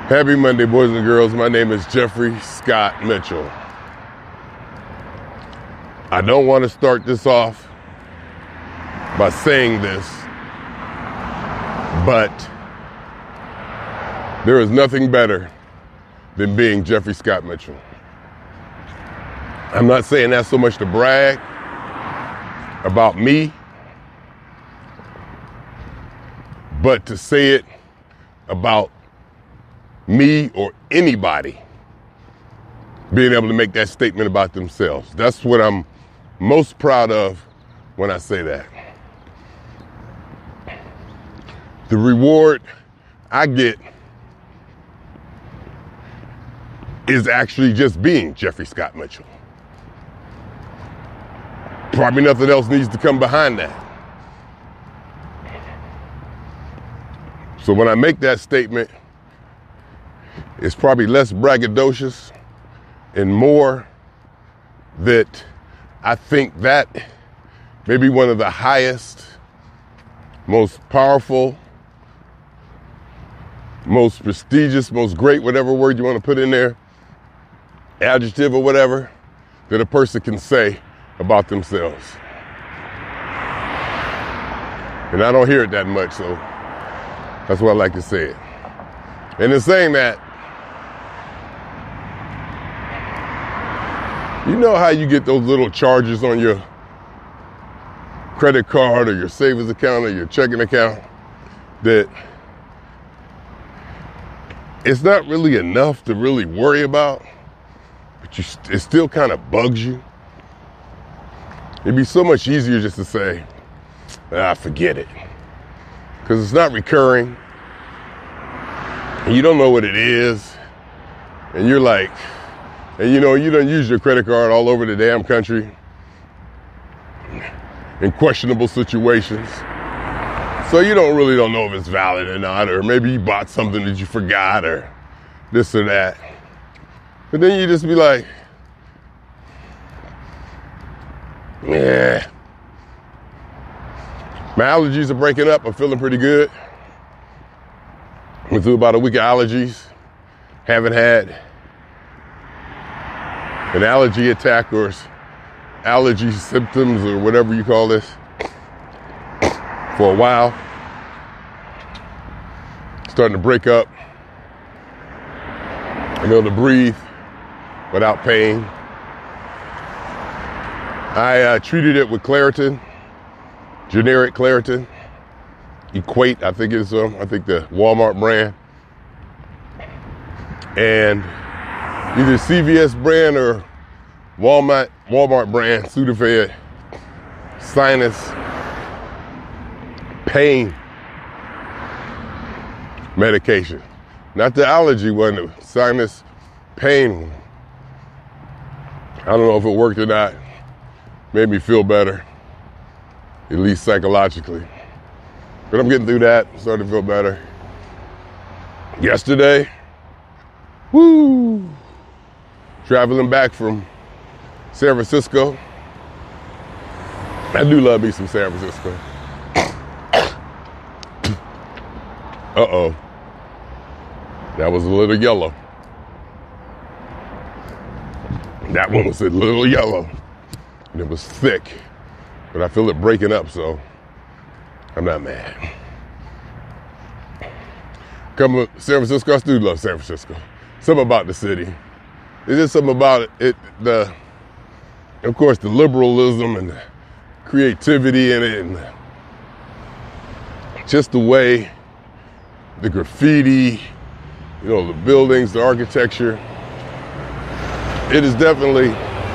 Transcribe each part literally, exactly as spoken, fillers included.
Happy Monday, boys and girls. My name is Jeffrey Scott Mitchell. I don't want to start this off by saying this, but there is nothing better than being Jeffrey Scott Mitchell. I'm not saying that so much to brag about me, but to say it about me or anybody being able to make that statement about themselves. That's what I'm most proud of when I say that. The reward I get is actually just being Jeffrey Scott Mitchell. Probably nothing else needs to come behind that. So when I make that statement, it's probably less braggadocious and more that I think that may be one of the highest, most powerful, most prestigious, most great, whatever word you want to put in there, adjective or whatever, that a person can say about themselves. And I don't hear it that much, so that's why I like to say it. And in saying that, you know how you get those little charges on your credit card or your savings account or your checking account that it's not really enough to really worry about, but you, it still kind of bugs you? It'd be so much easier just to say, ah, forget it. Because it's not recurring. And you don't know what it is. And you're like, and you know, you don't use your credit card all over the damn country in questionable situations. So you don't really don't know if it's valid or not, or maybe you bought something that you forgot or this or that. But then you just be like, yeah. My allergies are breaking up. I'm feeling pretty good. Went through about a week of allergies. Haven't had an allergy attack or allergy symptoms or whatever you call this for a while. Starting to break up. I'm able to breathe without pain. I uh, treated it with Claritin, generic Claritin, Equate, I think it's um, I think the Walmart brand, and either C V S brand or Walmart Walmart brand Sudafed sinus pain medication. Not the allergy one, the sinus pain one. I don't know if it worked or not. Made me feel better, at least psychologically. But I'm getting through that, starting to feel better. Yesterday, woo, traveling back from San Francisco. I do love me some San Francisco. Uh-oh. That was a little yellow. That one was a little yellow. And it was thick. But I feel it breaking up, so I'm not mad. Coming to San Francisco, I do love San Francisco. Something about the city. There's just something about it, it the, of course, the liberalism and the creativity in it, and just the way the graffiti, you know, the buildings, the architecture. It is definitely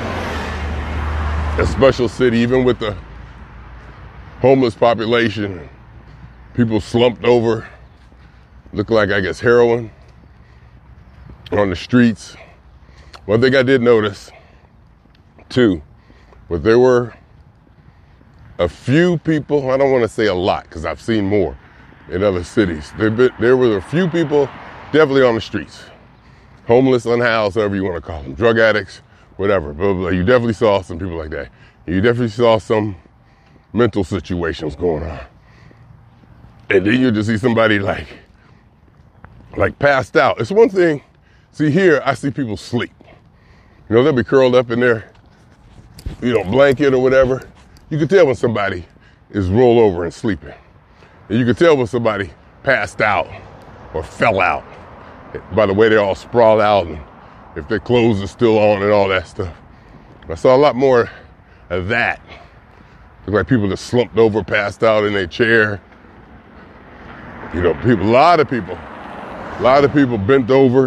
a special city, even with the homeless population, people slumped over, look like, I guess, heroin on the streets. One thing I did notice, too, was there were a few people, I don't want to say a lot, because I've seen more in other cities. There, been, there were a few people definitely on the streets, homeless, unhoused, however you want to call them, drug addicts, whatever. But you definitely saw some people like that. You definitely saw some mental situations going on. And then you just see somebody like like passed out. It's one thing, see here, I see people sleep. You know, they'll be curled up in their, you know, blanket or whatever. You can tell when somebody is rolled over and sleeping. And you can tell when somebody passed out or fell out by the way they're all sprawled out and if their clothes are still on and all that stuff. I saw a lot more of that. Look like people just slumped over, passed out in their chair. You know, people, a lot of people, a lot of people bent over,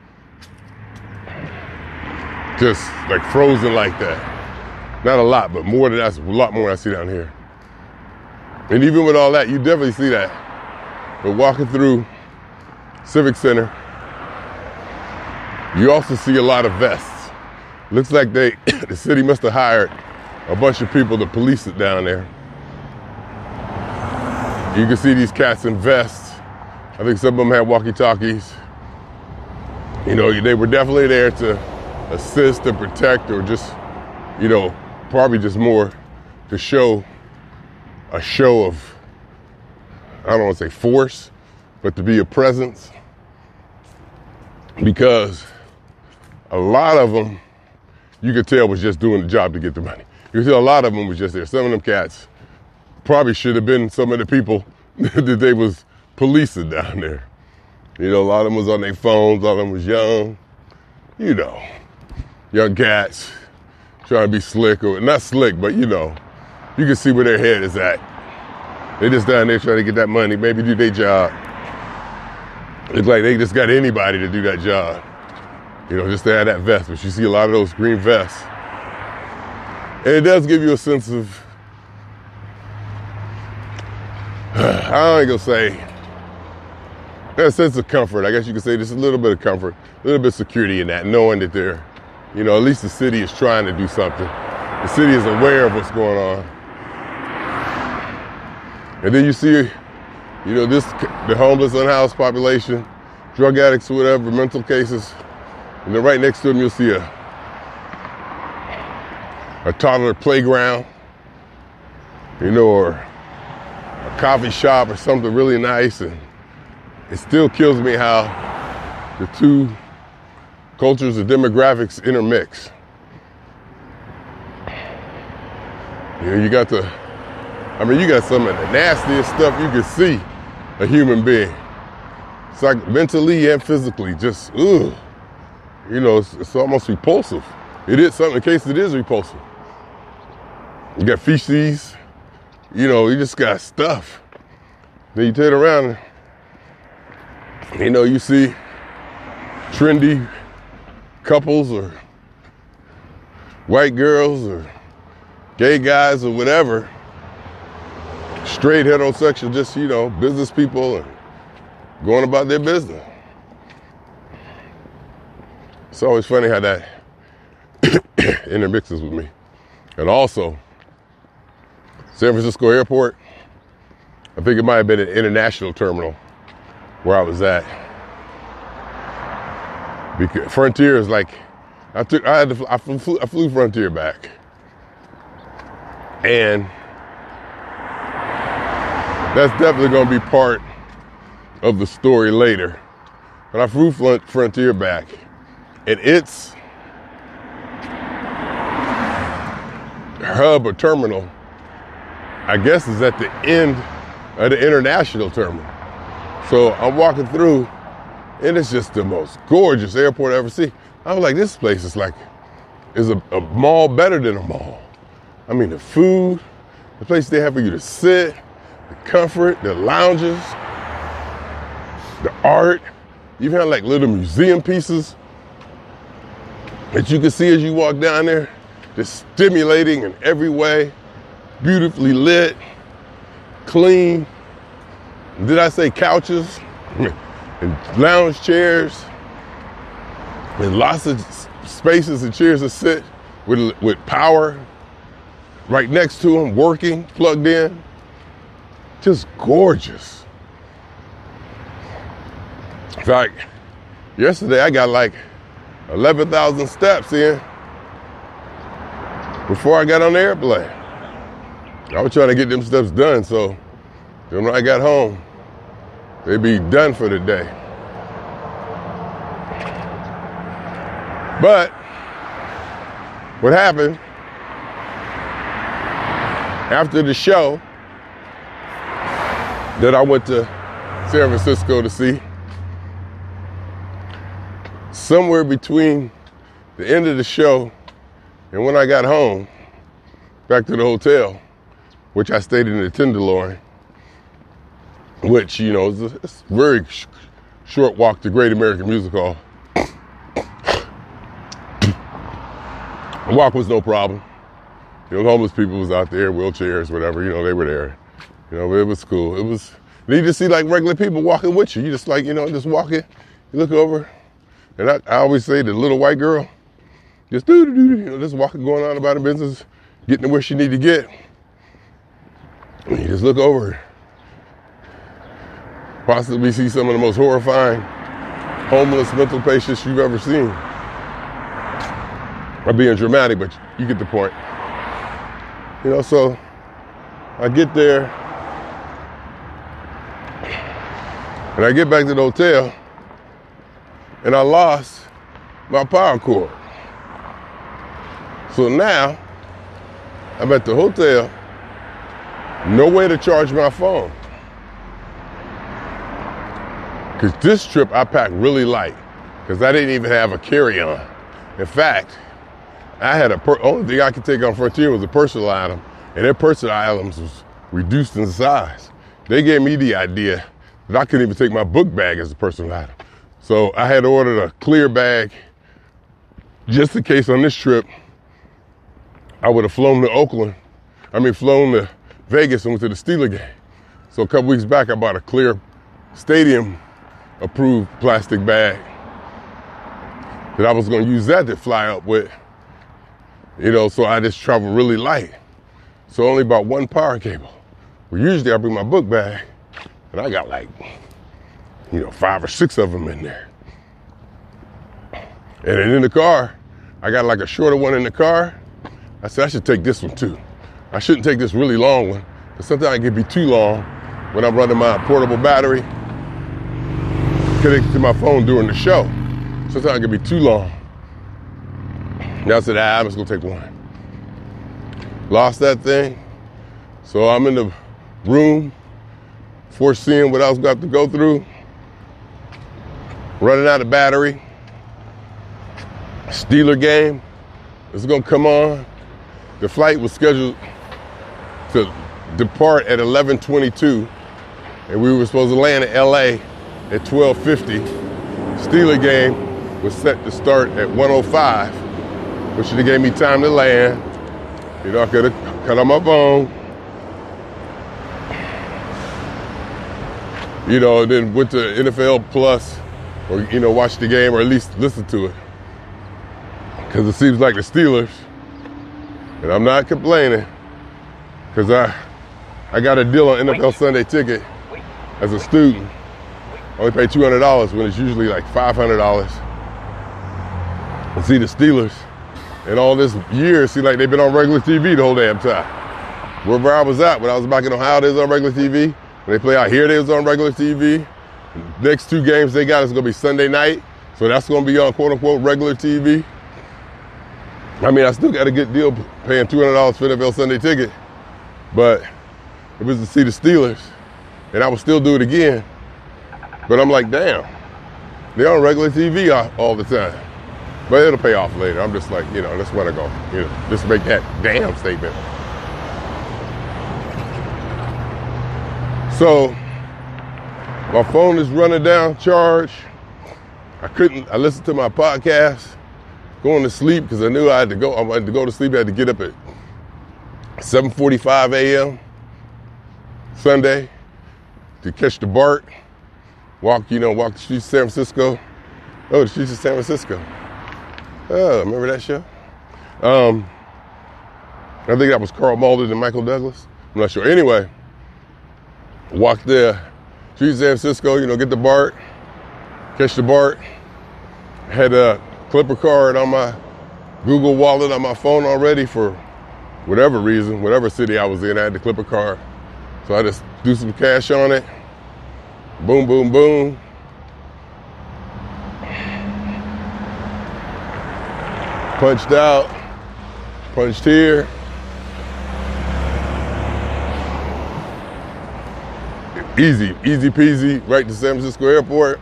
just like frozen like that. Not a lot, but more than that's a lot more than I see down here. And even with all that, you definitely see that. But walking through Civic Center, you also see a lot of vests. Looks like they, the city must have hired a bunch of people to police it down there. You can see these cats in vests. I think some of them had walkie-talkies. You know, they were definitely there to assist and protect, or just, you know, probably just more to show a show of, I don't want to say force, but to be a presence. Because a lot of them, you could tell was just doing the job to get the money. You could tell a lot of them was just there. Some of them cats probably should have been some of the people that they was policing down there. You know, a lot of them was on their phones, a lot of them was young, you know, young cats trying to be slick, or not slick, but you know, you can see where their head is at. They just down there trying to get that money, maybe do their job. It's like they just got anybody to do that job. You know, just to have that vest, but you see a lot of those green vests. And it does give you a sense of, I ain't gonna say, a sense of comfort. I guess you could say just a little bit of comfort, a little bit of security in that, knowing that they're, you know, at least the city is trying to do something. The city is aware of what's going on. And then you see, you know, this, the homeless, unhoused population, drug addicts or whatever, mental cases. And then right next to them, you'll see a, a toddler playground, you know, or a coffee shop or something really nice. And it still kills me how the two cultures and demographics intermix. You know, you got the, I mean, you got some of the nastiest stuff you can see a human being. It's like mentally and physically, just, ugh. You know, it's, it's almost repulsive. It is something, in case it is repulsive. You got feces, you know, you just got stuff. Then you turn around, and, you know, you see trendy couples or white girls or gay guys or whatever, straight heterosexual, just, you know, business people and going about their business. It's always funny how that intermixes with me. And also, San Francisco Airport, I think it might have been an international terminal where I was at. Because Frontier is like, I took, I had to, I flew, I flew Frontier back. And that's definitely gonna be part of the story later. But I flew Frontier back, and its hub or terminal, I guess, is at the end of the international terminal. So I'm walking through, and it's just the most gorgeous airport I ever see. I was like, this place is like, is a, a mall better than a mall. I mean, the food, the place they have for you to sit, the comfort, the lounges, the art. You have like little museum pieces that you can see as you walk down there, just stimulating in every way, beautifully lit, clean. Did I say couches? And lounge chairs, and lots of spaces and chairs to sit with, with power right next to them, working, plugged in. Just gorgeous. In fact, yesterday I got like eleven thousand steps in before I got on the airplane. I was trying to get them steps done, so when I got home, they'd be done for the day. But what happened after the show that I went to San Francisco to see, somewhere between the end of the show and when I got home, back to the hotel, which I stayed in the Tenderloin, which, you know, is a, it's a very sh- short walk to Great American Music Hall. The walk was no problem. You know, homeless people was out there, wheelchairs, whatever, you know, they were there. You know, it was cool. It was, you just see like regular people walking with you. You just like, you know, just walking, you look over, and I, I always say the little white girl, just do do do, you know, just walking, going on about her business, getting to where she need to get. And you just look over, possibly see some of the most horrifying homeless mental patients you've ever seen. I'm being dramatic, but you get the point. You know, so I get there, and I get back to the hotel, and I lost my power cord. So now, I'm at the hotel, no way to charge my phone. Because this trip I packed really light, because I didn't even have a carry-on. In fact, I had a, per- only thing I could take on Frontier was a personal item, and their personal items was reduced in size. They gave me the idea that I couldn't even take my book bag as a personal item. So I had ordered a clear bag just in case on this trip I would have flown to Oakland, I mean flown to Vegas and went to the Steeler game. So a couple weeks back I bought a clear stadium approved plastic bag that I was gonna use that to fly up with. You know, so I just travel really light. So only about one power cable. Well, usually I bring my book bag, and I got like, you know, five or six of them in there. And then in the car, I got like a shorter one in the car. I said, I should take this one too. I shouldn't take this really long one, because sometimes it can be too long when I'm running my portable battery connected to my phone during the show. Sometimes it can be too long. Now I said, ah, I'm just gonna take one. Lost that thing. So I'm in the room, foreseeing what I was about to go through, running out of battery. Steeler game is gonna come on. The flight was scheduled to depart at eleven twenty-two, and we were supposed to land in L A at twelve fifty. Steeler game was set to start at one oh five. Which should have gave me time to land. You know, I could have cut on my phone. You know, and then went to N F L Plus, or, you know, watch the game, or at least listen to it. Because it seems like the Steelers, and I'm not complaining, because I, I got a deal on N F L Sunday Ticket as a student. I only pay two hundred dollars when it's usually like five hundred dollars. And see the Steelers. And all this year, it seemed like they've been on regular T V the whole damn time. Wherever I was at, when I was back in Ohio, they was on regular T V. When they play out here, they was on regular T V. The next two games they got is gonna be Sunday night, so that's gonna be on quote unquote regular T V. I mean, I still got a good deal paying two hundred dollars for N F L Sunday Ticket, but it was to see the Steelers, and I would still do it again. But I'm like, damn, they're on regular T V all, all the time. But it'll pay off later. I'm just like, you know, that's when I go, you know, just make that damn statement. So, my phone is running down charge. I couldn't, I listened to my podcast, going to sleep, because I knew I had to go, I had to go to sleep. I had to get up at seven forty-five a.m. Sunday to catch the BART, walk, you know, walk the streets of San Francisco. Oh, the streets of San Francisco. Oh, remember that show? Um, I think that was Carl Malden and Michael Douglas. I'm not sure. Anyway, walked there, streets of San Francisco, you know, get the BART, catch the BART. Had a Clipper card on my Google Wallet on my phone already for whatever reason, whatever city I was in, I had the Clipper card. So I just threw some cash on it. Boom, boom, boom. Punched out, punched here. Easy, easy peasy, right to San Francisco Airport.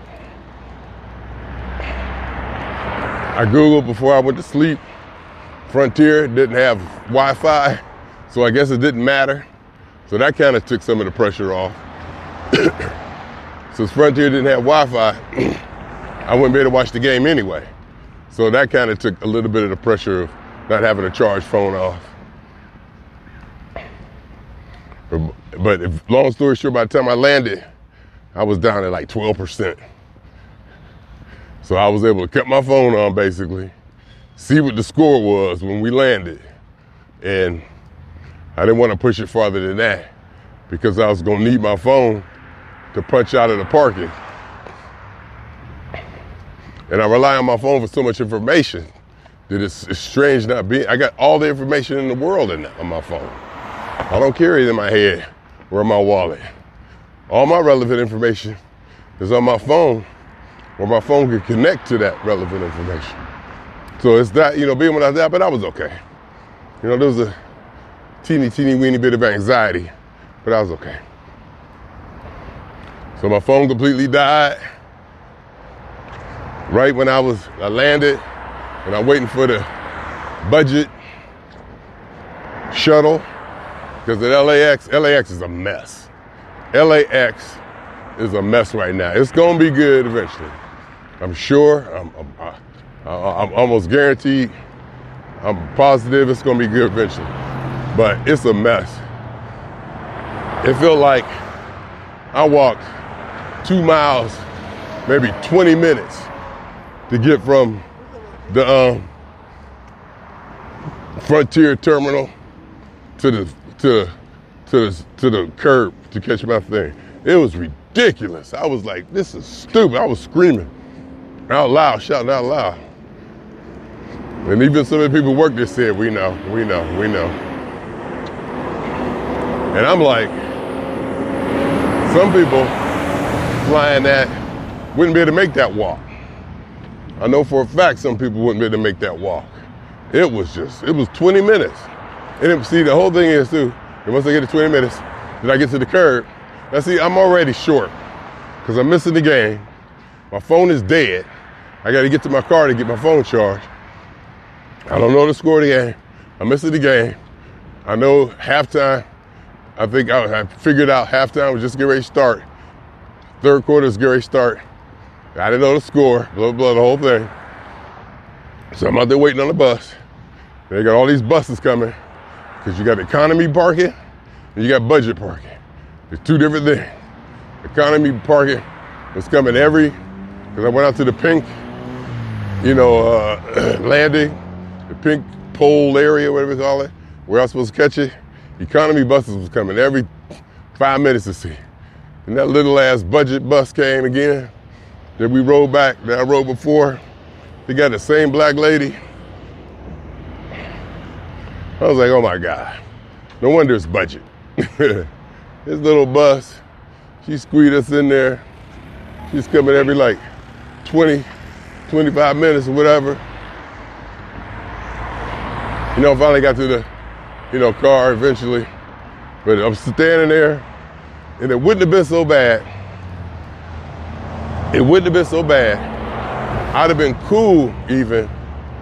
I Googled before I went to sleep. Frontier didn't have Wi-Fi, so I guess it didn't matter. So that kind of took some of the pressure off. Since Frontier didn't have Wi-Fi, I wouldn't be able to watch the game anyway. So that kind of took a little bit of the pressure of not having a charged phone off. But if, long story short, by the time I landed, I was down at like twelve percent. So I was able to cut my phone on basically, see what the score was when we landed. And I didn't want to push it farther than that because I was gonna need my phone to punch out of the parking. And I rely on my phone for so much information that it's, it's strange not being, I got all the information in the world in, on my phone. I don't carry it in my head or in my wallet. All my relevant information is on my phone, where my phone can connect to that relevant information. So it's that, you know, being without that, but I was okay. You know, there was a teeny, teeny, weeny bit of anxiety, but I was okay. So my phone completely died right when I was, I landed, and I'm waiting for the budget shuttle. Because at L A X, L A X is a mess. L A X is a mess right now. It's gonna be good eventually. I'm sure, I'm, I'm, I'm almost guaranteed, I'm positive it's gonna be good eventually. But it's a mess. It felt like I walked two miles, maybe twenty minutes to get from the um, Frontier terminal to the to to the to the curb to catch my thing. It was ridiculous. I was like, this is stupid. I was screaming out loud, shouting out loud. And even some of the people who work there said, we know, we know, we know. And I'm like, some people flying that wouldn't be able to make that walk. I know for a fact some people wouldn't be able to make that walk. It was just, it was twenty minutes. And it, see, the whole thing is too, and once I get to twenty minutes, then I get to the curb. Now see, I'm already short because I'm missing the game. My phone is dead. I got to get to my car to get my phone charged. I don't know the score of the game. I'm missing the game. I know halftime. I think I, I figured out halftime was just getting ready to start. Third quarter is getting ready to start. I didn't know the score, blah, blah, the whole thing. So I'm out there waiting on the bus. They got all these buses coming. Because you got economy parking and you got budget parking. It's two different things. Economy parking was coming every, because I went out to the pink, you know, uh, landing, the pink pole area, whatever you call it, where I was supposed to catch it. Economy buses was coming every five minutes to see. And that little ass budget bus came again that we rode back, that I rode before. They got the same black lady. I was like, oh my God, no wonder it's budget. This little bus, she squeezed us in there. She's coming every like twenty, twenty-five minutes or whatever. You know, finally got to the, you know, car eventually. But I'm standing there, and it wouldn't have been so bad. It wouldn't have been so bad. I'd have been cool even,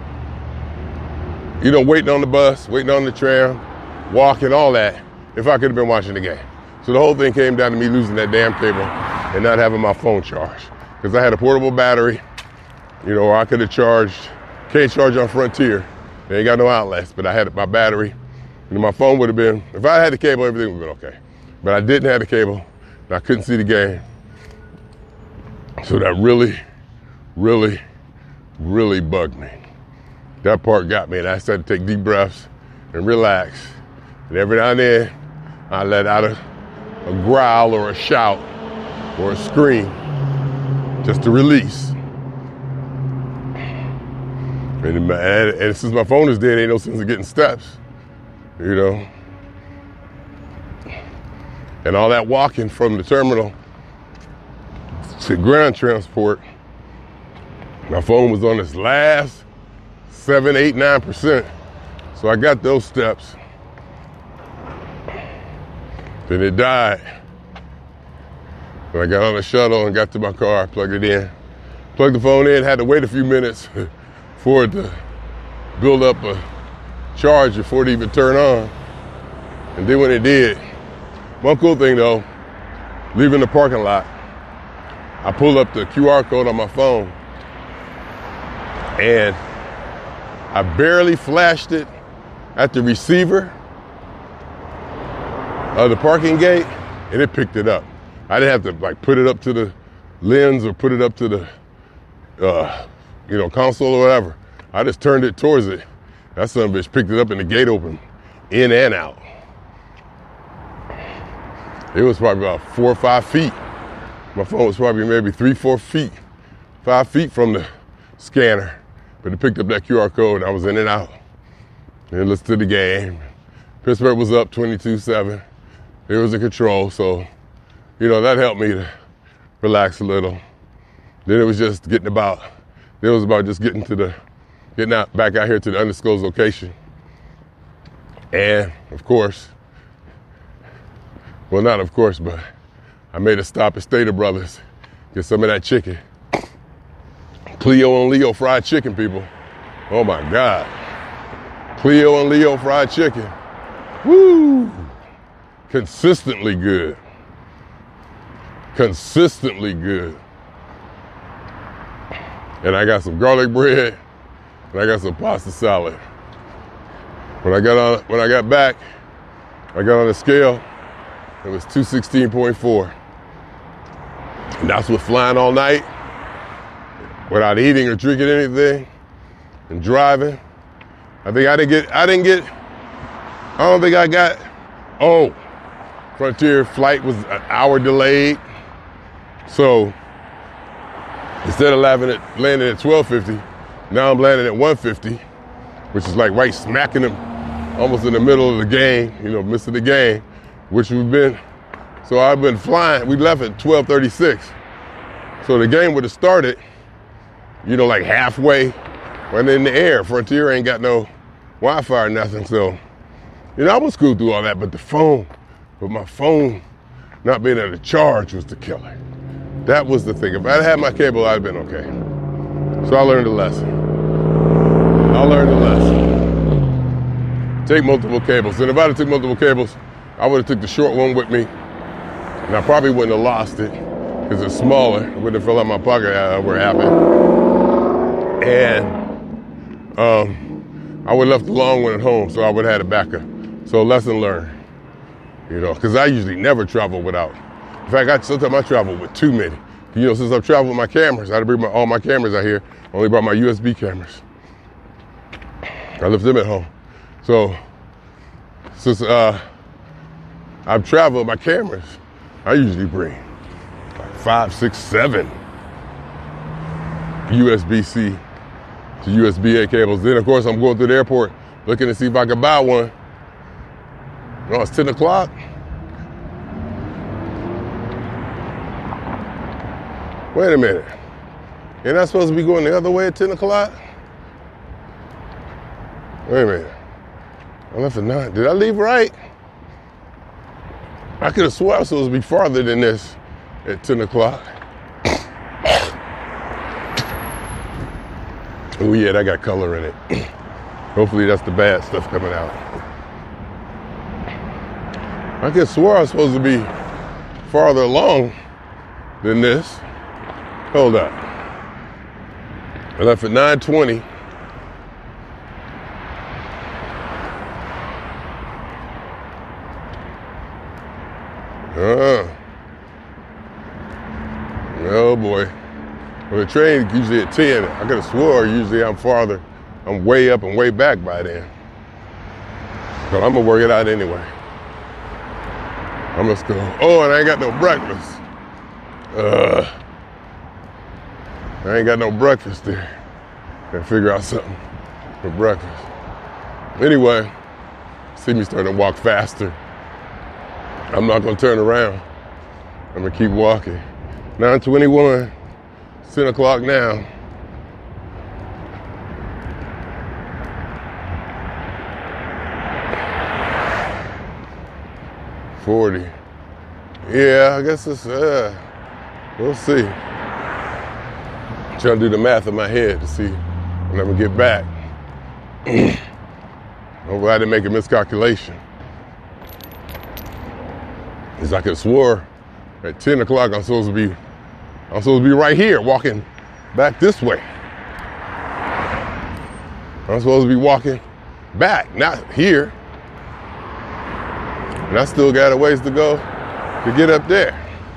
you know, waiting on the bus, waiting on the tram, walking, all that, if I could have been watching the game. So the whole thing came down to me losing that damn cable and not having my phone charged. Because I had a portable battery, you know, or I could have charged, can't charge on Frontier. They ain't got no outlets, but I had my battery. And my phone would have been, if I had the cable, everything would have been okay. But I didn't have the cable, and I couldn't see the game. So that really, really, really bugged me. That part got me, and I started to take deep breaths and relax. And every now and then, I let out a, a growl or a shout or a scream just to release. And, and, and since my phone is dead, ain't no sense of getting steps, you know. And all that walking from the terminal to ground transport, my phone was on its last seven, eight, nine percent. So I got those steps. Then it died. When I got on the shuttle and got to my car, I plugged it in. Plugged the phone in, had to wait a few minutes for it to build up a charge before it even turned on. And then when it did, one cool thing though, leaving the parking lot, I pulled up the Q R code on my phone and I barely flashed it at the receiver of the parking gate and it picked it up. I didn't have to like put it up to the lens or put it up to the, uh, you know, console or whatever. I just turned it towards it. That son of a bitch picked it up and the gate opened in and out. It was probably about four or five feet. My phone was probably maybe three, four feet, five feet from the scanner. But it picked up that Q R code and I was in and out. And listened to the game. Pittsburgh was up twenty-two seven. It was in control, so, you know, that helped me to relax a little. Then it was just getting about, then it was about just getting to the, getting out, back out here to the undisclosed location. And, of course, well, not of course, but I made a stop at Stater Brothers, get some of that chicken. Cleo and Leo fried chicken, people. Oh my God. Cleo and Leo fried chicken. Woo! Consistently good. Consistently good. And I got some garlic bread and I got some pasta salad. When I got on, when I got back, I got on the scale, it was two sixteen point four. And that's with flying all night, without eating or drinking anything, and driving. I think I didn't get, I didn't get, I don't think I got, oh, Frontier flight was an hour delayed. So instead of landing at, landing at twelve fifty, now I'm landing at one fifty, which is like right smacking them almost in the middle of the game, you know, missing the game, which we've been, so I've been flying. We left at twelve thirty-six. So the game would have started, you know, like halfway when in the air. Frontier ain't got no Wi-Fi or nothing. So, you know, I was cool through all that, but the phone, but my phone not being able to charge was the killer. That was the thing. If I had my cable, I'd have been okay. So I learned a lesson. I learned a lesson. Take multiple cables. And if I'd have took multiple cables, I would have took the short one with me. And I probably wouldn't have lost it because it's smaller. It wouldn't have fell out of my pocket uh, where it happened. And um, I would have left the long one at home, so I would have had a backup. So lesson learned. You know, because I usually never travel without. In fact, I, sometimes I travel with too many. You know, since I've traveled with my cameras, I had to bring my, all my cameras out here. I only brought my U S B cameras. I left them at home. So, since uh, I've traveled with my cameras, I usually bring like five, six, seven U S B-C to U S B-A cables. Then, of course, I'm going through the airport looking to see if I can buy one. No, it's ten o'clock. Wait a minute. You're not supposed to be going the other way at ten o'clock? Wait a minute. I left at nine. Did I leave right? I could have sworn I was supposed to be farther than this at ten o'clock. Oh yeah, that got color in it. Hopefully that's the bad stuff coming out. I could have swore I was supposed to be farther along than this. Hold up. I left at nine twenty. Uh, oh boy. Well, the train usually at ten. I could have swore usually I'm farther. I'm way up and way back by then. But I'm gonna work it out anyway. I'm just go. Oh, and I ain't got no breakfast. Uh, I ain't got no breakfast there. Gotta figure out something for breakfast. Anyway, see me starting to walk faster. I'm not gonna turn around. I'm gonna keep walking. nine twenty-one, it's ten o'clock now. forty. Yeah, I guess it's, uh, we'll see. I'm trying to do the math in my head to see when I'm gonna get back. Hopefully I didn't make a miscalculation. Because I could have swore at ten o'clock I'm supposed to be, I'm supposed to be right here walking back this way. I'm supposed to be walking back, not here. And I still got a ways to go to get up there.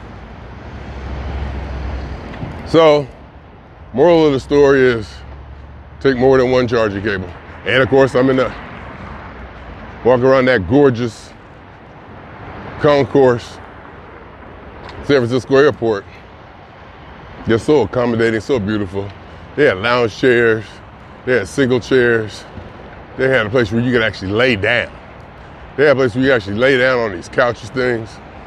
So, moral of the story is take more than one charging cable. And of course, I'm in the, walk around that gorgeous concourse, San Francisco airport. They're so accommodating, so beautiful. They had lounge chairs, they had single chairs. They had a place where you could actually lay down. They had a place where you actually lay down on these couches things.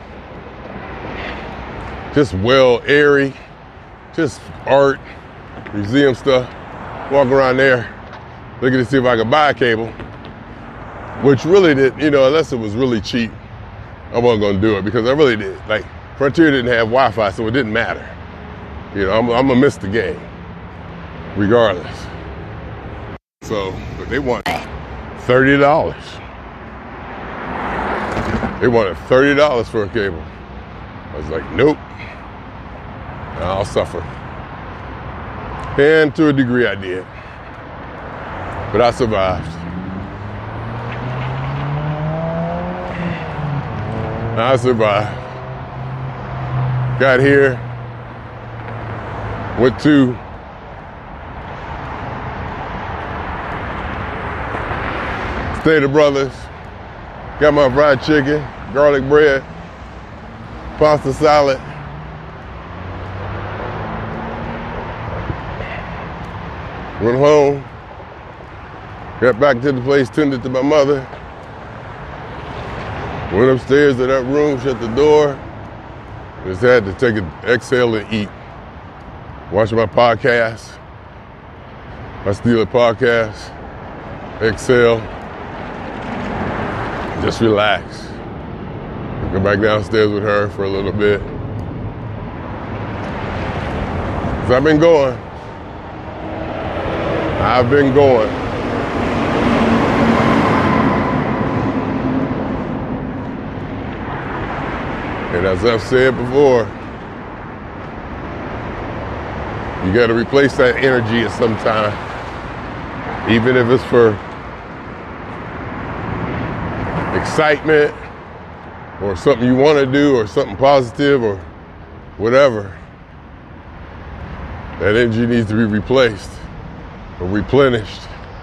Just well airy, just art, museum stuff. Walk around there, looking to see if I could buy a cable, which really did, you know, unless it was really cheap, I wasn't gonna do it because I really did. Like, Frontier didn't have Wi-Fi, so it didn't matter. You know, I'm, I'm gonna miss the game, regardless. So, but they want thirty dollars. They wanted thirty dollars for a cable. I was like, nope, I'll suffer. And to a degree I did. But I survived. I survived. Got here, went to Stater Brothers, got my fried chicken, garlic bread, pasta salad. Went home, got back to the place, tended to my mother, went upstairs to that room, shut the door, just had to take an exhale and eat. Watch my podcast, my Steeler podcast, exhale, just relax. Go back downstairs with her for a little bit. So I've been going. I've been going. And as I've said before, you got to replace that energy at some time, even if it's for excitement or something you want to do or something positive or whatever. That energy needs to be replaced or replenished.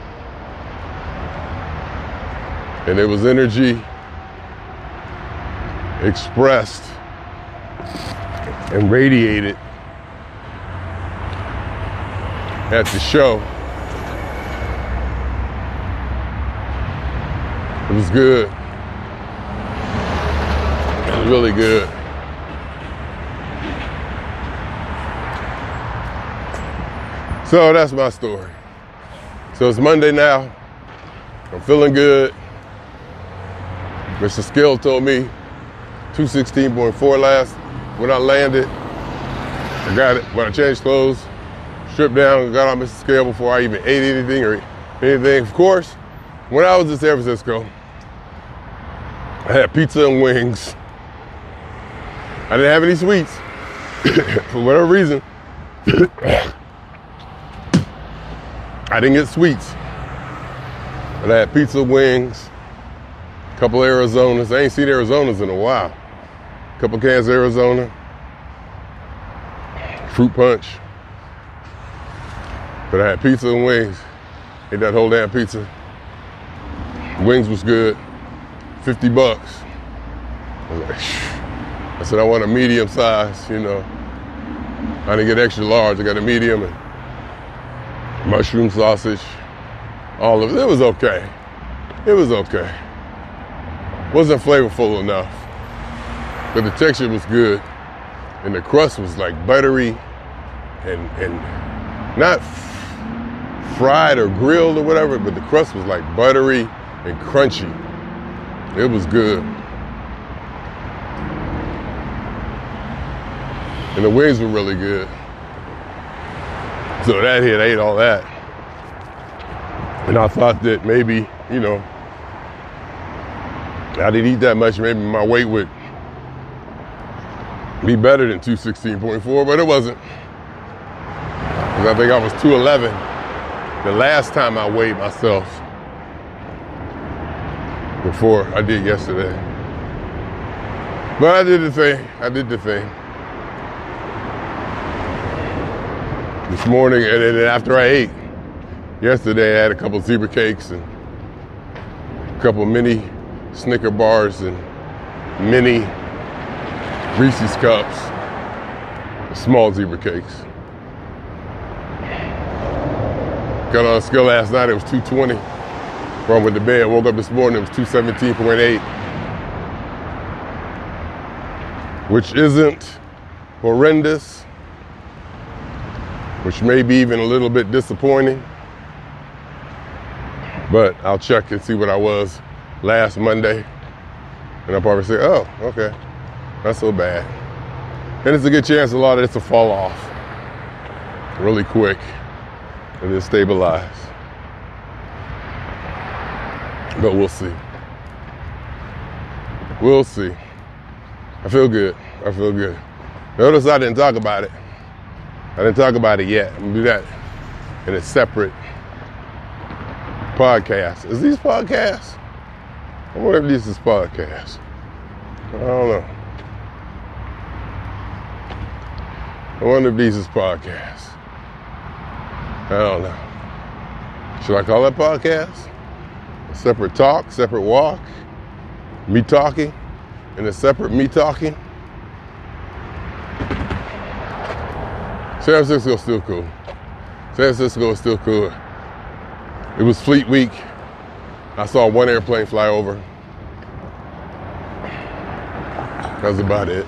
And it was energy expressed and radiated at the show. It was good. It was really good. So that's my story. So it's Monday now. I'm feeling good. Mister Skill told me two sixteen point four last when I landed. I got it when I changed clothes, stripped down, got on Mister Scale before I even ate anything or anything. Of course, when I was in San Francisco, I had pizza and wings. I didn't have any sweets for whatever reason. I didn't get sweets, but I had pizza, wings, a couple Arizonas. I ain't seen Arizonas in a while. A couple cans of Arizona, fruit punch. But I had pizza and wings. Ate that whole damn pizza. Wings was good, fifty bucks. I was like, I said I want a medium size, you know. I didn't get extra large, I got a medium and mushroom sausage, all of it. It was okay. It was okay. Wasn't flavorful enough, but the texture was good. And the crust was like buttery and, and not f- fried or grilled or whatever, but the crust was like buttery and crunchy. It was good. And the wings were really good. So that hit ate all that. And I thought that maybe, you know, I didn't eat that much, maybe my weight would be better than two sixteen point four, but it wasn't. Because I think I was two eleven the last time I weighed myself before I did yesterday. But I did the thing, I did the thing. This morning, and then after I ate, yesterday I had a couple of zebra cakes and a couple of mini Snicker bars and mini Reese's cups, small zebra cakes. Got on a scale last night, it was two twenty. Before I went to bed, woke up this morning, it was two seventeen point eight. Which isn't horrendous, which may be even a little bit disappointing. But I'll check and see what I was last Monday. And I'll probably say, oh, okay, not so bad. And it's a good chance a lot of this will fall off really quick and then stabilize. But we'll see. We'll see. I feel good. I feel good. Notice I didn't talk about it. I didn't talk about it yet. I'm gonna do that in a separate podcast. Is these podcasts? I wonder if this is podcasts. I don't know. I wonder if these is podcasts. I don't know. Should I call that podcast? A separate talk, separate walk, me talking, and a separate me talking. San Francisco is still cool. San Francisco is still cool. It was Fleet Week. I saw one airplane fly over. That's about it.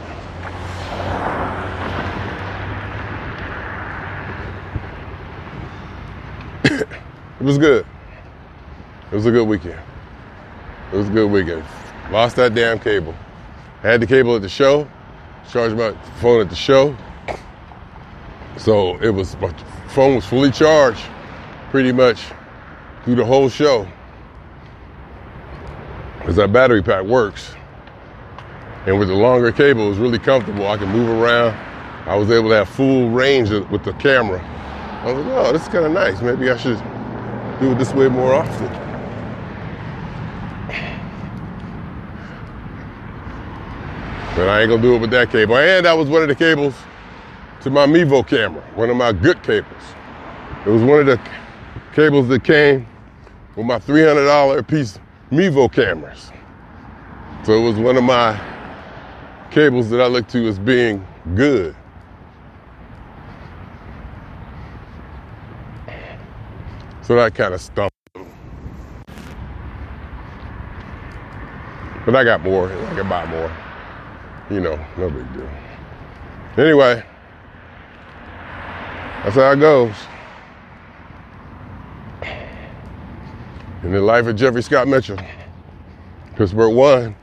It was good. It was a good weekend. It was a good weekend. Lost that damn cable. I had the cable at the show. Charged my phone at the show. So it was, my phone was fully charged pretty much through the whole show. Because that battery pack works. And with the longer cable, it was really comfortable. I could move around. I was able to have full range with the camera. I was like, oh, this is kind of nice. Maybe I should do it this way more often. But I ain't gonna do it with that cable. And that was one of the cables to my Mevo camera, one of my good cables. It was one of the cables that came with my three hundred dollars a piece Mevo cameras. So it was one of my cables that I look to as being good. So that kind of stumped them. But I got more, I can buy more. You know, no big deal. Anyway, that's how it goes. In the life of Jeffrey Scott Mitchell, Pittsburgh won.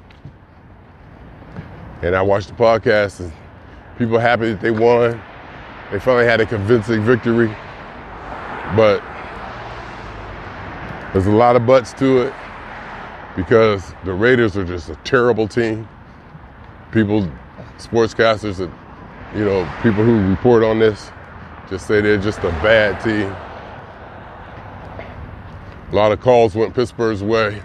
And I watched the podcast and people are happy that they won. They finally had a convincing victory. But there's a lot of buts to it because the Raiders are just a terrible team. People, sportscasters, that, you know, people who report on this just say they're just a bad team. A lot of calls went Pittsburgh's way.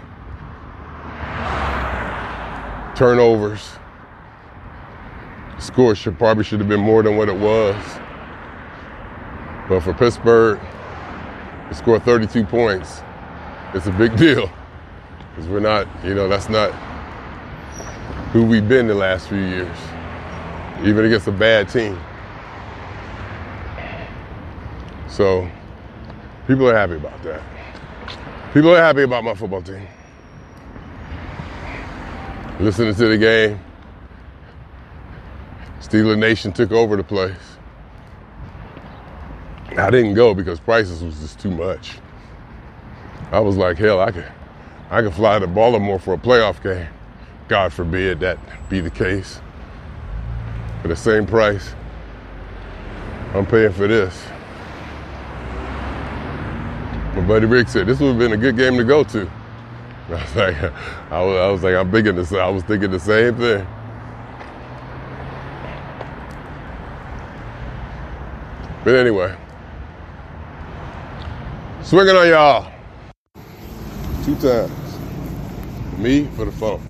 Turnovers. The score should probably should have been more than what it was. But for Pittsburgh, to score thirty-two points, it's a big deal. Because we're not, you know, that's not who we've been the last few years, even against a bad team. So people are happy about that. People are happy about my football team. Listening to the game, Steeler Nation took over the place. I didn't go because prices was just too much. I was like, hell, I could, I could fly to Baltimore for a playoff game. God forbid that be the case. For the same price, I'm paying for this. My buddy Rick said this would have been a good game to go to. I was like, I was, I was like, I'm thinking this. I was thinking the same thing. But anyway, swinging on y'all two times. Me for the phone.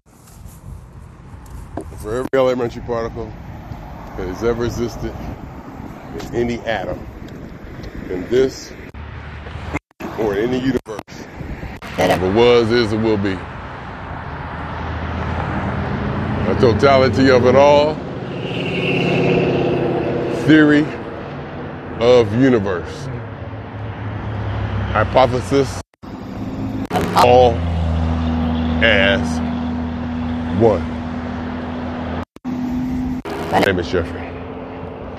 For every elementary particle that has ever existed in any atom, in this or in any universe, that ever was, is, or will be. The totality of it all, theory of universe, hypothesis, all as one. My name is Jeffrey.